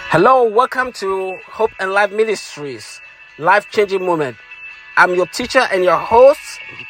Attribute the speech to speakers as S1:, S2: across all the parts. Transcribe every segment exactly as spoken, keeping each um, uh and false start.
S1: Hello, welcome to Hope and Life Ministries, life-changing moment. I'm your teacher and your host.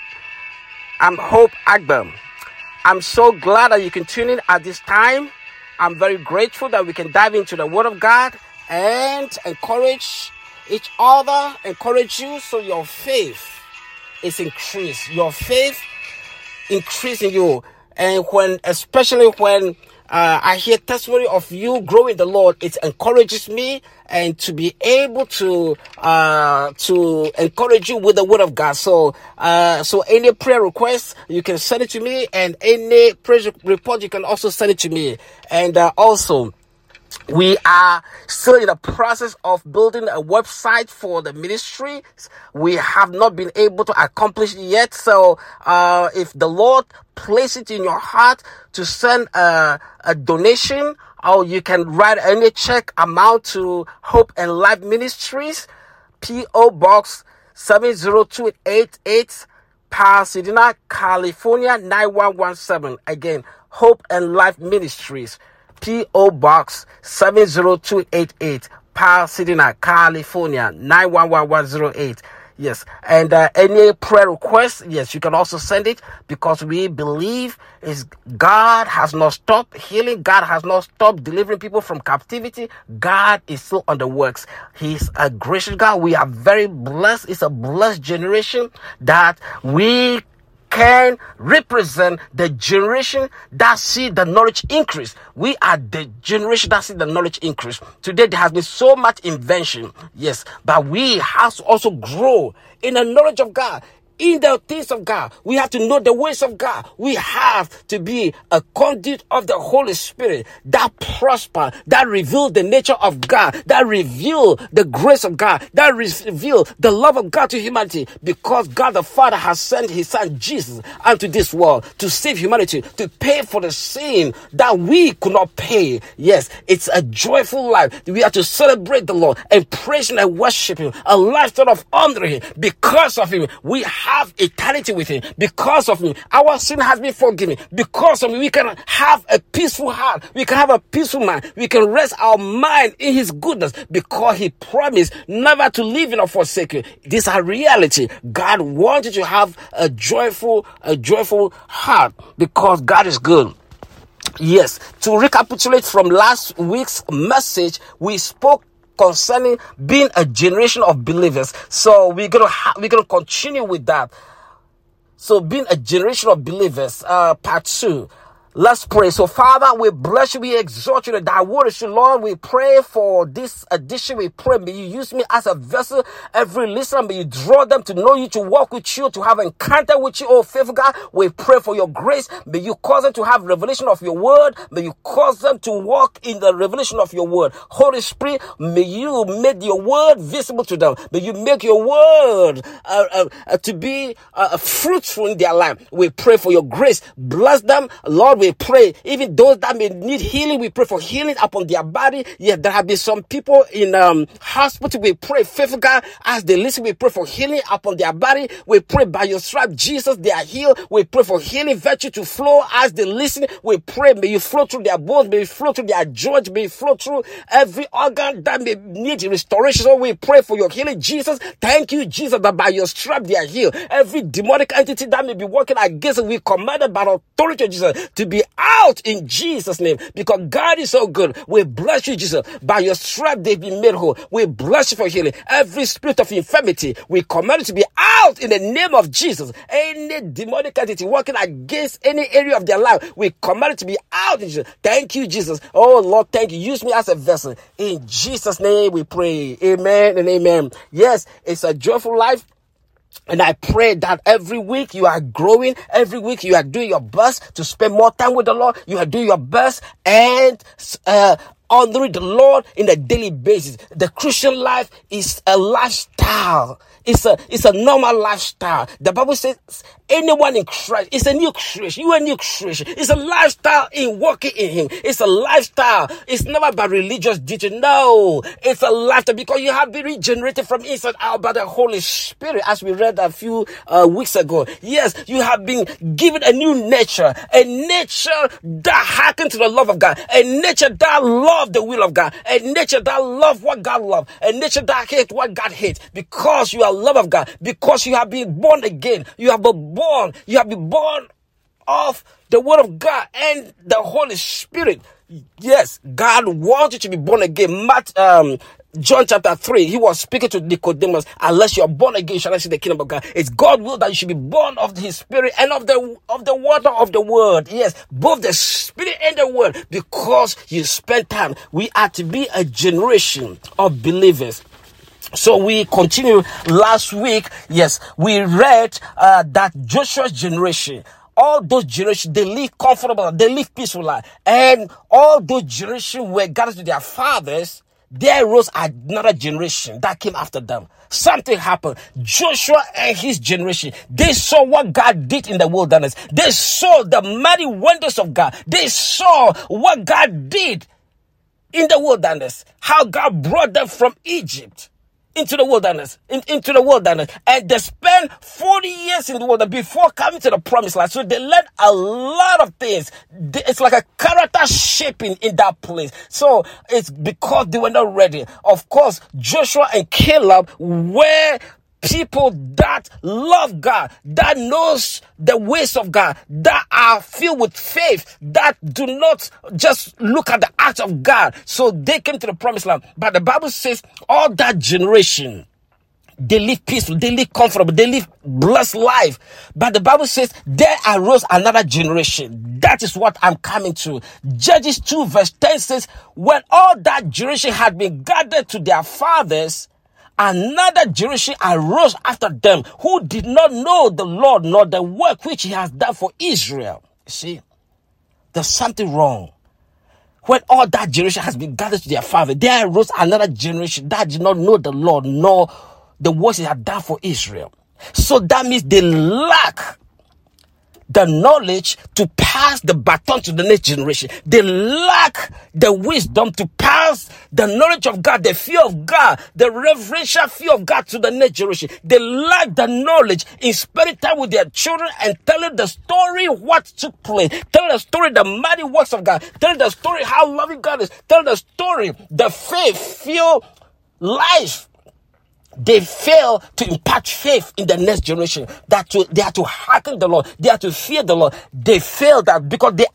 S1: I'm Hope Agbem. I'm so glad that you can tune in at this time. I'm very grateful that we can dive into the Word of God and encourage each other, encourage you so your faith is increased. Your faith increasing you. And when, especially when uh, I hear testimony of you growing the Lord, it encourages me and to be able to uh, to encourage you with the Word of God. So, uh, so any prayer request, you can send it to me, and any prayer report, you can also send it to me. And uh, also, we are still in the process of building a website for the ministry. We have not been able to accomplish it yet. So uh, if the Lord places it in your heart to send a, a donation, or you can write any check amount to Hope and Life Ministries, P O Box seven zero two eight eight, Pasadena, California nine one one seven. Again, Hope and Life Ministries, P O Box seven zero two eight eight, Pasadena, California nine one one one zero eight. Yes, and uh, any prayer requests, yes, you can also send it, because we believe is God has not stopped healing. God has not stopped delivering people from captivity. God is still on the works. He's a gracious God. We are very blessed. It's a blessed generation that we can represent the generation that see the knowledge increase. We are the generation that see the knowledge increase. Today there has been so much invention, yes, but we have to also grow in the knowledge of God. In the things of God, we have to know the ways of God. We have to be a conduit of the Holy Spirit that prosper, that reveal the nature of God, that reveal the grace of God, that reveal the love of God to humanity, because God the Father has sent his son Jesus unto this world to save humanity, to pay for the sin that we could not pay. Yes, it's a joyful life. We have to celebrate the Lord and praise him and worship him, a lifestyle of honoring him. Because of him, we have have eternity with him. Because of him, our sin has been forgiven. Because of him, we can have a peaceful heart. We can have a peaceful mind. We can rest our mind in his goodness, because he promised never to leave you or forsake you. This is a reality. God wants you to have a joyful, a joyful heart, because God is good. Yes, to recapitulate from last week's message, we spoke concerning being a generation of believers. So we're gonna ha- we're gonna continue with that. So being a generation of believers, uh, part two. Let's pray. So, Father, we bless you. We exhort you. Thy word is you, Lord. We pray for this edition. We pray, may you use me as a vessel. Every listener, may you draw them to know you, to walk with you, to have encounter with you, oh faithful God. We pray for your grace. May you cause them to have revelation of your word. May you cause them to walk in the revelation of your word. Holy Spirit, may you make your word visible to them. May you make your word uh, uh, uh, to be uh, fruitful in their life. We pray for your grace. Bless them, Lord. We We pray, even those that may need healing, we pray for healing upon their body. Yes, there have been some people in um hospital. We pray, faithful God, as they listen, we pray for healing upon their body. We pray by your stripe, Jesus, they are healed. We pray for healing virtue to flow as they listen. We pray, may you flow through their bones, may you flow through their joints, may you flow through every organ that may need restoration. So we pray for your healing, Jesus. Thank you, Jesus, that by your stripe they are healed. Every demonic entity that may be working against it, we command it by the authority of Jesus to be out in Jesus' name, because God is so good. We bless you, Jesus. By your stripe they've been made whole. We bless you for healing. Every spirit of infirmity, we command it to be out in the name of Jesus. Any demonic entity working against any area of their life, we command it to be out in Jesus. Thank you, Jesus. Oh Lord, thank you. Use me as a vessel. In Jesus' name we pray. Amen and amen. Yes, it's a joyful life. And I pray that every week you are growing, every week you are doing your best to spend more time with the Lord. You are doing your best and uh, honoring the Lord in a daily basis. The Christian life is a lifestyle. It's a it's a normal lifestyle. The Bible says anyone in Christ is a new creation. You are a new creation. It's a lifestyle in walking in Him. It's a lifestyle. It's never by religious duty. No, it's a lifestyle because you have been regenerated from inside out by the Holy Spirit, as we read a few uh, weeks ago. Yes, you have been given a new nature, a nature that hearkens to the love of God, a nature that loves love the will of God, a nature that love what God loves, a nature that hates what God hates, because you are love of God, because you have been born again, you have been born, you have been born of the word of God and the Holy Spirit. Yes, God wants you to be born again. Matt, um, John chapter three, he was speaking to Nicodemus, unless you are born again, you shall not see the kingdom of God. It's God's will that you should be born of his spirit and of the of the water of the word. Yes, both the spirit and the word, because you spend time. We are to be a generation of believers. So we continue last week. Yes, we read uh, that Joshua's generation, all those generations, they live comfortable, they live peaceful life. And all those generations were gathered to their fathers. There arose another generation that came after them. Something happened. Joshua and his generation, they saw what God did in the wilderness. They saw the mighty wonders of God. They saw what God did in the wilderness. How God brought them from Egypt into the wilderness, in, into the wilderness, and they spent forty years in the wilderness before coming to the promised land. So they learned a lot of things. It's like a character shaping in that place. So it's because they were not ready. Of course, Joshua and Caleb were people that love God, that knows the ways of God, that are filled with faith, that do not just look at the acts of God. So they came to the promised land. But the Bible says all that generation, they live peaceful, they live comfortable, they live blessed life. But the Bible says there arose another generation. That is what I'm coming to. Judges two verse ten says, when all that generation had been gathered to their fathers, another generation arose after them who did not know the Lord nor the work which he has done for Israel. You see, there's something wrong. When all that generation has been gathered to their father, there arose another generation that did not know the Lord nor the works he had done for Israel. So that means they lack the knowledge to pass the baton to the next generation. They lack the wisdom to pass the knowledge of God, the fear of God, the reverential fear of God to the next generation. They lack the knowledge in spending time with their children and telling the story what took place, telling the story the mighty works of God, telling the story how loving God is, telling the story the faith-filled life. They fail to impart faith in the next generation. That to, they are to hearken the Lord. They are to fear the Lord. They fail that because they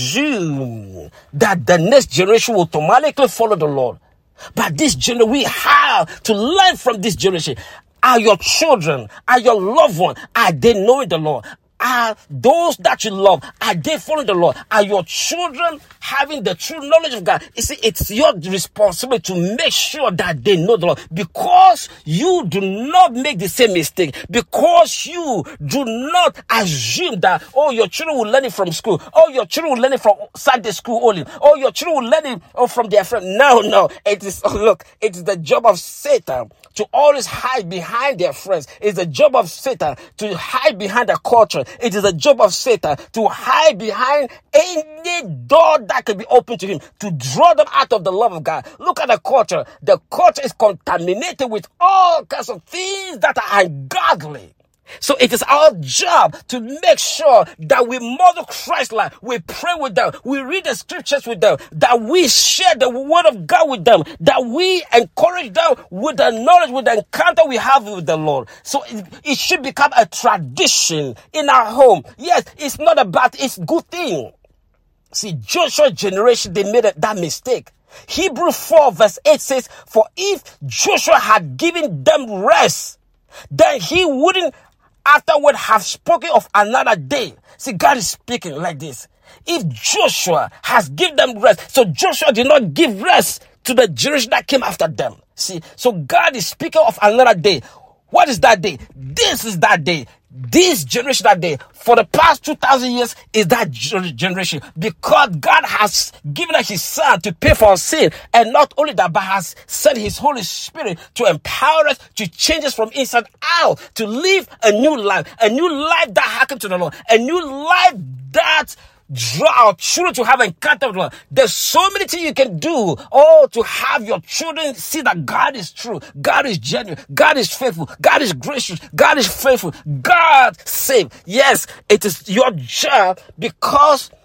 S1: assume that the next generation will automatically follow the Lord. But this generation, we have to learn from this generation. Are your children, are your loved ones, are they knowing the Lord? Are those that you love, are they following the Lord? Are your children having the true knowledge of God? You see, it's your responsibility to make sure that they know the Lord, because you do not make the same mistake, because you do not assume that, oh, your children will learn it from school, oh, your children will learn it from Sunday school only, oh, your children will learn it oh, from their friend. No, no, it is, oh, look, it is the job of Satan to always hide behind their friends. It's the job of Satan to hide behind the culture. It is the job of Satan to hide behind any door that can be opened to him, to draw them out of the love of God. Look at the culture. The culture is contaminated with all kinds of things that are ungodly. So it is our job to make sure that we model Christ life. We pray with them. We read the scriptures with them. That we share the word of God with them. That we encourage them with the knowledge, with the encounter we have with the Lord. So it, it should become a tradition in our home. Yes, it's not a bad, it's a good thing. See, Joshua's generation, they made a, that mistake. Hebrews four verse eight says, for if Joshua had given them rest, then he wouldn't afterward have spoken of another day. See, God is speaking like this. If Joshua has given them rest, so Joshua did not give rest to the generation that came after them. See, so God is speaking of another day. What is that day? This is that day. This generation that day, for the past two thousand years, is that generation. Because God has given us his son to pay for our sin. And not only that, but has sent his Holy Spirit to empower us, to change us from inside out, to live a new life. A new life that hearkens to the Lord. A new life that draw our children to have an encounter with the Lord. There's so many things you can do. Oh, to have your children see that God is true. God is genuine. God is faithful. God is gracious. God is faithful. God save. Yes, it is your job, because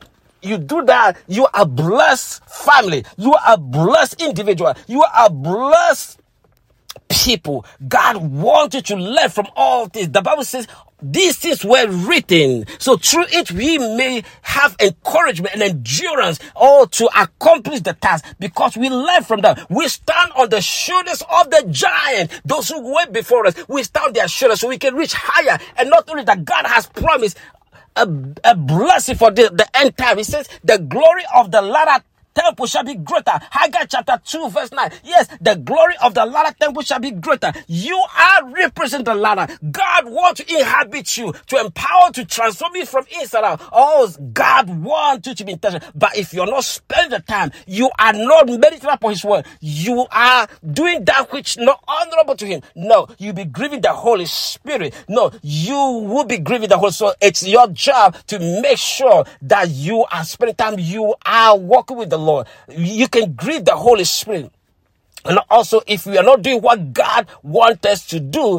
S1: you do that, you are a blessed family. You are a blessed individual. You are a blessed people. God wants you to learn from all this. The Bible says these things were written, so through it we may have encouragement and endurance, all to accomplish the task, because we learn from them. We stand on the shoulders of the giant, those who went before us. We stand on their shoulders so we can reach higher. And not only that, God has promised a, a blessing for the, the end time. He says the glory of the latter temple shall be greater. Haggai chapter two verse nine. Yes, the glory of the latter temple shall be greater. You are representing the latter. God wants to inhabit you, to empower, to transform you from inside out. Oh, God wants you to be intentional. But if you're not spending the time, you are not meditating upon His word, you are doing that which not honorable to Him. No, you'll be grieving the Holy Spirit. No, you will be grieving the Holy Spirit. So it's your job to make sure that you are spending time, you are walking with the Lord. You can grieve the Holy Spirit. And also, if we are not doing what God wants us to do,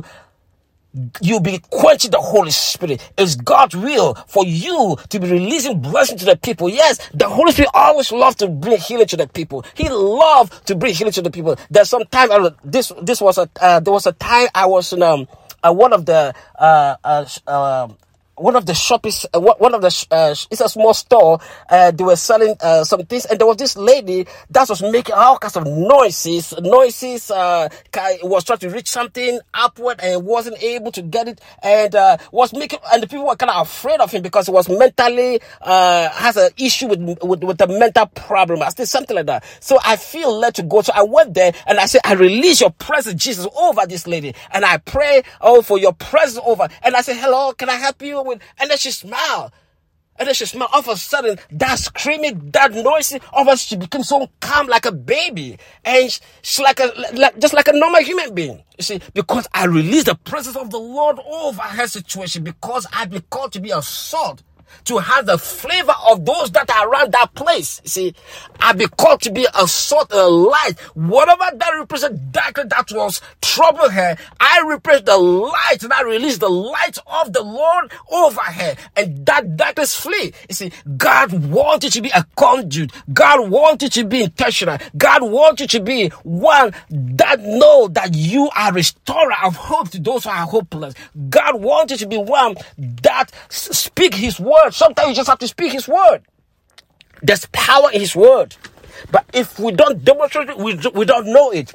S1: you'll be quenching the Holy Spirit. It's God's will for you to be releasing blessing to the people. Yes, the Holy Spirit always loves to bring healing to the people. He loves to bring healing to the people. There's some time, uh, this this was a uh, there was a time I was in um uh, one of the uh uh. uh One of the shops, uh, one of the, uh, it's a small store, uh, they were selling, uh, some things, and there was this lady that was making all kinds of noises, noises, uh, was trying to reach something upward and wasn't able to get it, and, uh, was making, and the people were kind of afraid of him because he was mentally, uh, has an issue with, with, with a mental problem, I said something like that. So I feel led to go, so I went there, and I said, I release your presence, Jesus, over this lady, and I pray, oh, for your presence over, and I said, hello, can I help you? With, and then she smiled. And then she smiled. All of a sudden, that screaming, that noisy, all of a sudden she became so calm like a baby. And she's like a, like, just like a normal human being. You see, because I released the presence of the Lord over her situation, because I've been called to be a salt, to have the flavor of those that are around that place. You see, I've been called to be a salt, a light. Whatever that represents darkness that was trouble her, I represent the light, and I release the light of the Lord over her, and that darkness flee. You see, God wants you to be a conduit. God wants you to be intentional. God wants you to be one that know that you are restorer of hope to those who are hopeless. God wants you to be one that speak His word. Sometimes you just have to speak His word. There's power in His word. But if we don't demonstrate it, we, we don't know it.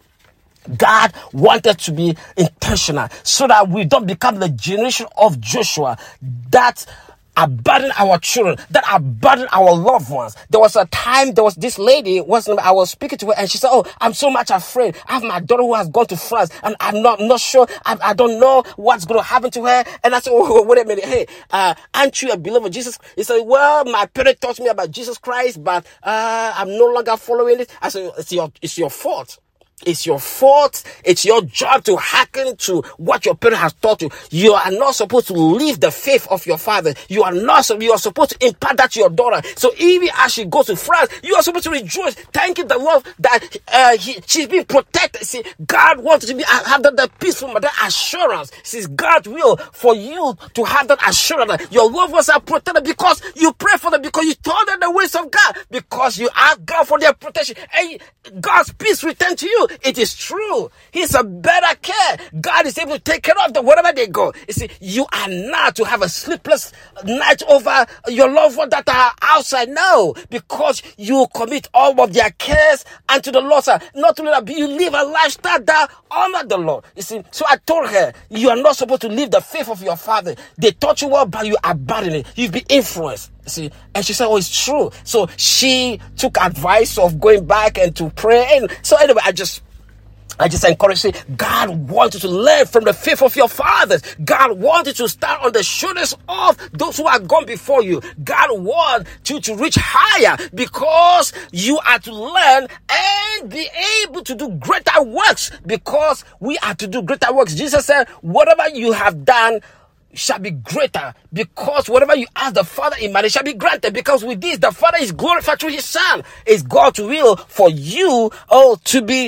S1: God wanted to be intentional so that we don't become the generation of Joshua that abandon our children, that abandon our loved ones. There was a time, there was this lady, was I was speaking to her, and she said, oh, I'm so much afraid. I have my daughter who has gone to France, and I'm not, I'm not sure, I, I don't know what's going to happen to her. And I said, oh, wait a minute, hey, uh, aren't you a believer of Jesus? He said, well, my parents taught me about Jesus Christ, but uh, I'm no longer following it. I said, it's your, it's your fault. It's your fault. It's your job to hearken to what your parent has taught you. You are not supposed to leave the faith of your father. You are not. You are supposed to impart that to your daughter. So even as she goes to France, you are supposed to rejoice, thanking the Lord that uh, he, she's being protected. See, God wants to be have that, that peaceful, that assurance. It's God's will for you to have that assurance that your loved ones are protected because you pray for them, because you told them the ways of God, because you ask God for their protection, and God's peace return to you. It is true. He's a better care. God is able to take care of them wherever they go. You see, you are not to have a sleepless night over your loved ones that are outside. No, because you commit all of their cares unto the Lord. Not only that, but you live a lifestyle that honor the Lord. You see, so I told her, you are not supposed to leave the faith of your father. They taught you well, but you abandon it. You've been influenced. See, and she said, oh, it's true. So she took advice of going back and to pray. And so anyway, I just I just encourage you, God wants you to learn from the faith of your fathers. God wants you to stand on the shoulders of those who have gone before you. God wants you to reach higher, because you are to learn and be able to do greater works, because we are to do greater works. Jesus said, whatever you have done shall be greater, because whatever you ask the Father in my shall be granted, because with this the Father is glorified through His Son. It's God's will for you, oh, to be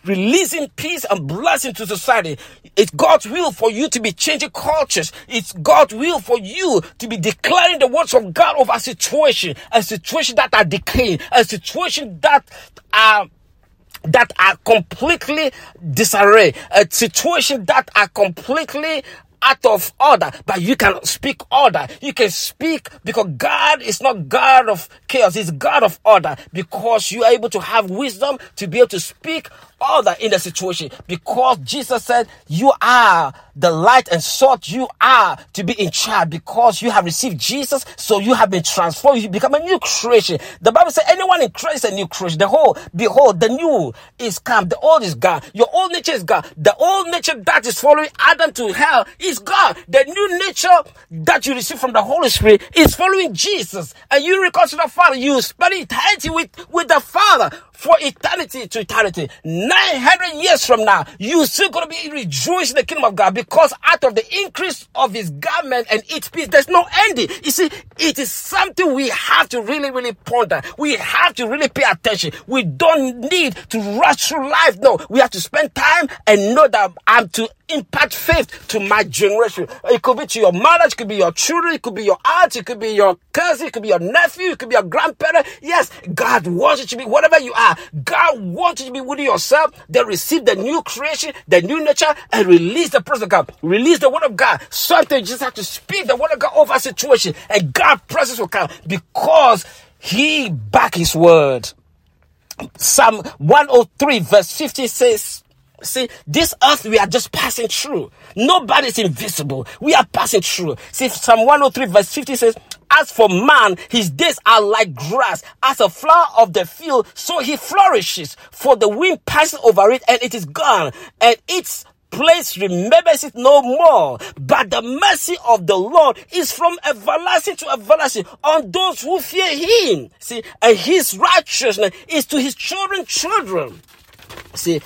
S1: releasing peace and blessing to society. It's God's will for you to be changing cultures. It's God's will for you to be declaring the words of God over a situation, a situation that are decaying, a situation that are that are completely disarray, a situation that are completely out of order, but you can speak order. You can speak because God is not God of chaos. He's God of order, because you are able to have wisdom to be able to speak order in the situation, because Jesus said you are the light and salt. You are to be in charge because you have received Jesus, so you have been transformed. You become a new creation. The Bible says anyone in Christ is a new creation. The whole, behold, the new is come, the old is gone. Your old nature is gone. The old nature that is following Adam to hell is gone. The new nature that you receive from the Holy Spirit is following Jesus, and you reconcile to the Father. You spend eternity with, with the Father for eternity to eternity. nine hundred years from now, you're still going to be rejoicing in the kingdom of God, because out of the increase of his garment and its peace, there's no ending. You see, it is something we have to really, really ponder. We have to really pay attention. We don't need to rush through life. No, we have to spend time and know that I'm to impact faith to my generation. It could be to your mother, it could be your children, it could be your aunt, it could be your cousin, it could be your nephew, it could be your grandparent. Yes, God wants you to be whatever you are. God wants you to be within yourself. Then receive the new creation, the new nature, and release the presence of God. Release the word of God. Sometimes you just have to speak the word of God over a situation, and God's presence will come because he back his word. Psalm one oh three verse fifty says, see, this earth we are just passing through. Nobody's invisible. We are passing through. See, Psalm one oh three verse fifty says, as for man, his days are like grass. As a flower of the field, so he flourishes. For the wind passes over it, and it is gone, and its place remembers it no more. But the mercy of the Lord is from everlasting to everlasting on those who fear him. See, and his righteousness is to his children's children. See,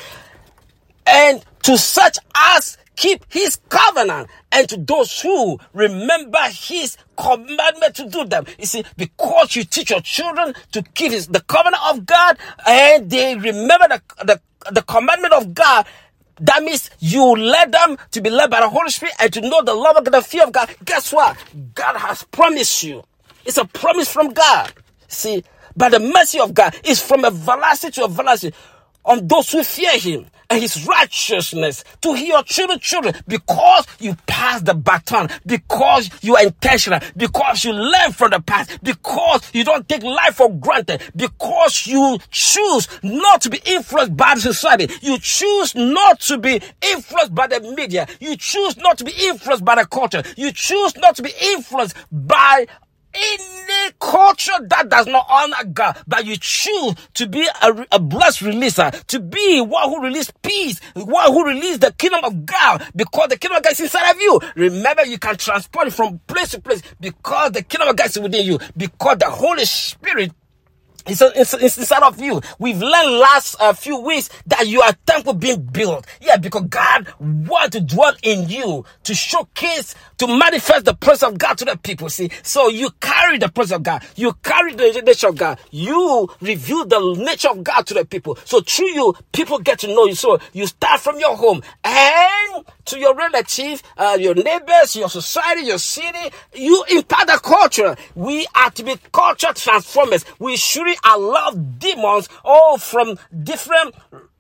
S1: and to such as keep his covenant, and to those who remember his commandment to do them. You see, because you teach your children to keep his, the covenant of God, and they remember the, the, the commandment of God, that means you let them to be led by the Holy Spirit and to know the love of God, the fear of God. Guess what? God has promised you. It's a promise from God. See, but the mercy of God is from everlasting to everlasting on those who fear him, and his righteousness to your children, children, because you pass the baton, because you are intentional, because you learn from the past, because you don't take life for granted, because you choose not to be influenced by the society, you choose not to be influenced by the media, you choose not to be influenced by the culture, you choose not to be influenced by any culture that does not honor God, but you choose to be a, a blessed releaser, to be one who releases peace, one who releases the kingdom of God, because the kingdom of God is inside of you. Remember, you can transport it from place to place because the kingdom of God is within you, because the Holy Spirit It's, it's, it's inside of you. We've learned last uh, few weeks that you are a temple being built. Yeah, because God wants to dwell in you to showcase, to manifest the presence of God to the people. See, so you carry the presence of God. You carry the nature of God. You reveal the nature of God to the people. So through you, people get to know you. So you start from your home and to your relatives, uh, your neighbors, your society, your city. You impact the culture. We are to be culture transformers. We should allow demons all from different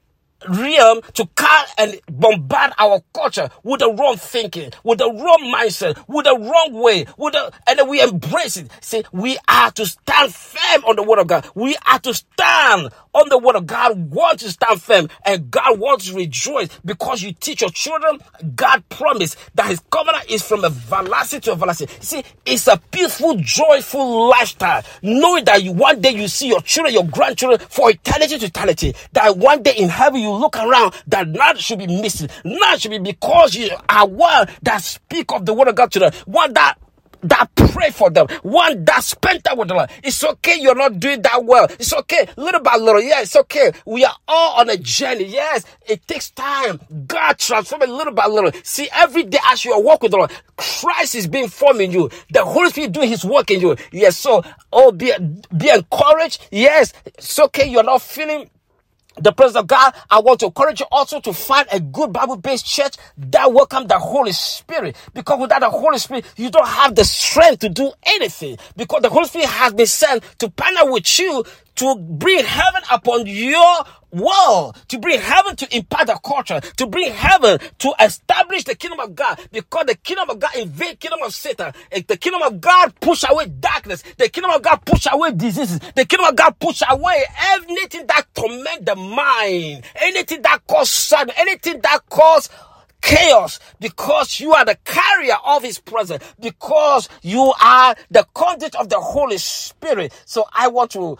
S1: realm to come and bombard our culture with the wrong thinking, with the wrong mindset, with the wrong way, with the, and then we embrace it. See, we are to stand firm on the word of God. We are to stand on the word of God. Wants to stand firm, and God wants to rejoice because you teach your children. God promised that his covenant is from everlasting to everlasting. See, it's a peaceful, joyful lifestyle, knowing that you one day you see your children, your grandchildren for eternity to eternity. That one day in heaven you look around, that none should be missing. None should be, because you are one that speak of the word of God to them, one that that pray for them, one that spent time with the Lord. It's okay you're not doing that well. It's okay, little by little. Yeah, it's okay. We are all on a journey. Yes, it takes time. God transforms little by little. See, every day as you are walking with the Lord, Christ is being formed in you. The Holy Spirit doing his work in you. Yes, so, oh, be, be encouraged. Yes, it's okay you're not feeling the presence of God, I want to encourage you also to find a good Bible-based church that welcomes the Holy Spirit. Because without the Holy Spirit, you don't have the strength to do anything. Because the Holy Spirit has been sent to partner with you to bring heaven upon your world, to bring heaven to impart the culture, to bring heaven to establish the kingdom of God. Because the kingdom of God invade kingdom of Satan. The kingdom of God push away darkness. The kingdom of God push away diseases. The kingdom of God push away anything that torment the mind, anything that cause sadness, anything that cause chaos, because you are the carrier of his presence, because you are the conduit of the Holy Spirit. So I want to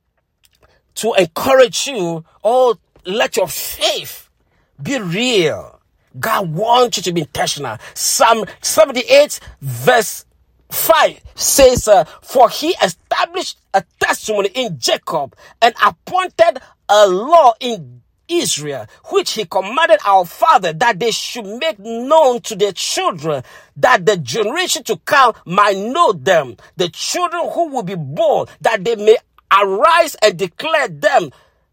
S1: to encourage you, oh, let your faith be real. God wants you to be intentional. Psalm seventy-eight verse five says, uh, for he established a testimony in Jacob and appointed a law in Israel, which he commanded our father, that they should make known to their children, that the generation to come might know them, the children who will be born, that they may arise and declare them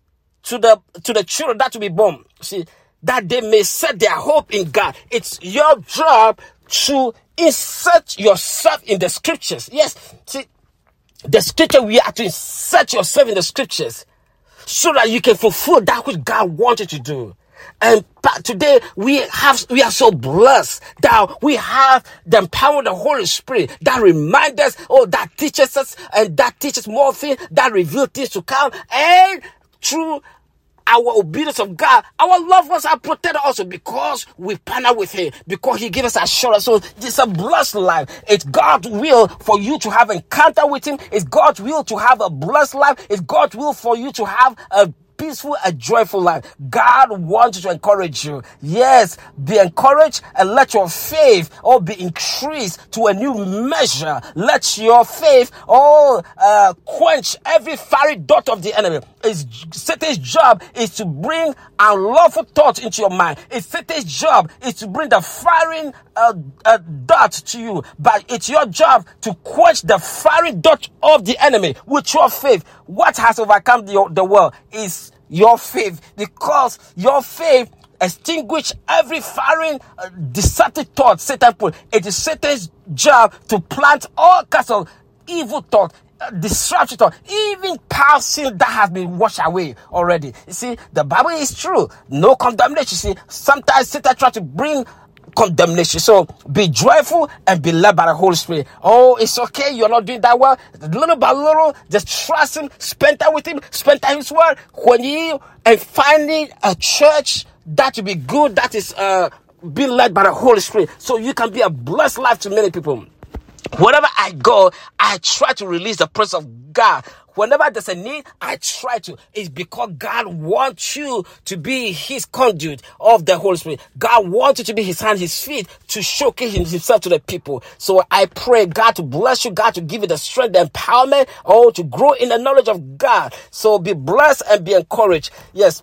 S1: to the to the children that will be born. See, that they may set their hope in God. It's your job to insert yourself in the scriptures. Yes, see, the scripture, we have to insert yourself in the scriptures so that you can fulfill that which God wanted to do. And today we have, we are so blessed that we have the power of the Holy Spirit that reminds us, oh, that teaches us, and that teaches more things, that reveals things to come. And through our obedience of God, our loved ones are protected also because we partner with him, because he gives us assurance. So it's a blessed life. It's God's will for you to have encounter with him. It's God's will to have a blessed life. It's God's will for you to have a peaceful, a joyful life. God wants to encourage you. Yes, be encouraged and let your faith all be increased to a new measure. Let your faith all uh, quench every fiery dart of the enemy. It's Satan's job is to bring unlawful thoughts into your mind. It's Satan's job is to bring the firing uh, uh, dart to you. But it's your job to quench the fiery dart of the enemy with your faith. What has overcome the, the world is your faith, because your faith extinguish every firing uh, deceptive thought Satan put. It is Satan's job to plant all kinds of evil thought, uh, destructive thought, even past sin that has been washed away already. You see, the Bible is true. No condemnation. You see, sometimes Satan tries to bring condemnation. So be joyful and be led by the Holy Spirit. Oh, it's okay. You're not doing that well. Little by little, just trust him. Spend time with him. Spend time in his word. When you and finding a church that will be good, that is uh being led by the Holy Spirit, so you can be a blessed life to many people. Wherever I go, I try to release the presence of God. Whenever there's a need, I try to. It's because God wants you to be his conduit of the Holy Spirit. God wants you to be his hand, his feet, to showcase himself to the people. So I pray God to bless you, God to give you the strength, the empowerment, oh, to grow in the knowledge of God. So be blessed and be encouraged. Yes,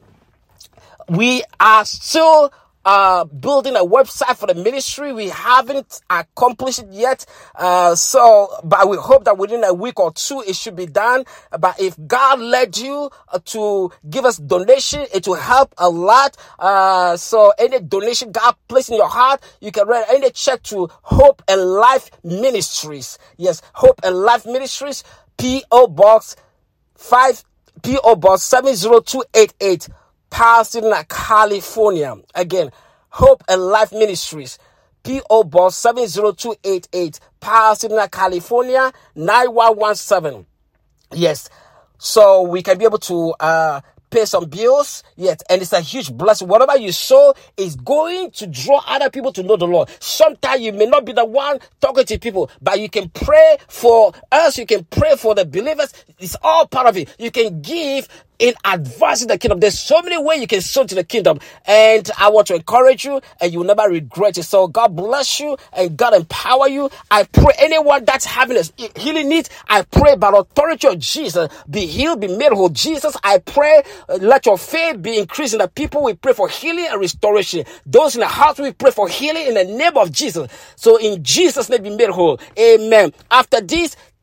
S1: we are still uh building a website for the ministry. We haven't accomplished it yet, uh so but we hope that within a week or two it should be done. But if God led you uh, to give us donation, it will help a lot. Uh so any donation God placed in your heart, you can write any check to Hope and Life Ministries. Yes, Hope and Life Ministries, P O Box five P O Box seven zero two eight eight, Pasadena, California. Again, Hope and Life Ministries, P O Box seven zero two eight eight, Pasadena, California, nine one one seven. Yes, so we can be able to uh pay some bills. Yes, and it's a huge blessing. Whatever you sow is going to draw other people to know the Lord. Sometimes you may not be the one talking to people, but you can pray for us. You can pray for the believers. It's all part of it. You can give in advancing the kingdom. There's so many ways you can sow to the kingdom, and I want to encourage you, and you'll never regret it. So God bless you and God empower you. I pray anyone that's having a healing need, I pray by the authority of Jesus, be healed, be made whole. Jesus, I pray, uh, let your faith be increased in the people. We pray for healing and restoration. Those in the house, we pray for healing in the name of Jesus. So in Jesus' name, be made whole. Amen. After this,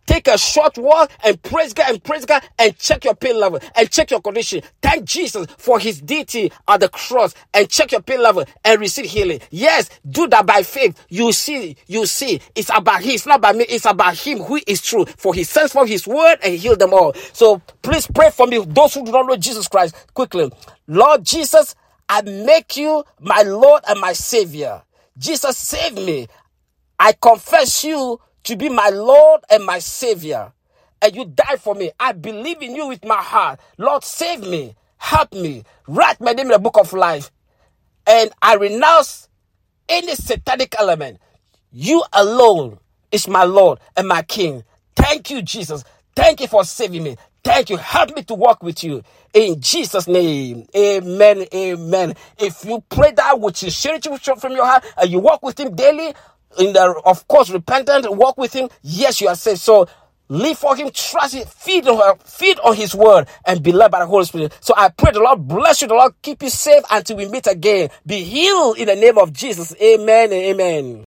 S1: Take a short walk and praise God and praise God and check your pain level and check your condition. Thank Jesus for his deity at the cross and check your pain level and receive healing. Yes, do that by faith. You see, you see, it's about him. It's not about me. It's about him who is true. For he sends for his word and he healed them all. So please pray for me. Those who do not know Jesus Christ, quickly. Lord Jesus, I make you my Lord and my Savior. Jesus, save me. I confess you to be my Lord and my Savior. And you died for me. I believe in you with my heart. Lord, save me. Help me. Write my name in the book of life. And I renounce any satanic element. You alone is my Lord and my King. Thank you, Jesus. Thank you for saving me. Thank you. Help me to walk with you. In Jesus' name. Amen. Amen. If you pray that with sincerity from your heart and you walk with him daily, in the, of course, repentant, walk with him, yes, you are saved. So live for him, trust him, feed on her, feed on his word, and be led by the Holy Spirit. So I pray the Lord bless you, the Lord keep you safe until we meet again. Be healed in the name of Jesus. Amen and amen.